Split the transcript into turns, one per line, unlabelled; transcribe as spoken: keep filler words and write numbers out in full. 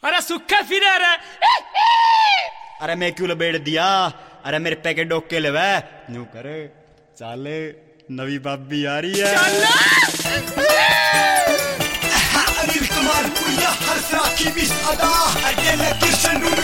अरे सुखा फिरे रे।
अरे मैं क्यों लपेट दिया? अरे मेरे पैकेट डोक के लेवे न्यू करे चाले नवी बाबी आ रही है।
अनिल कुमार पुरिया हर तरह की मिस अदा अकेले किशन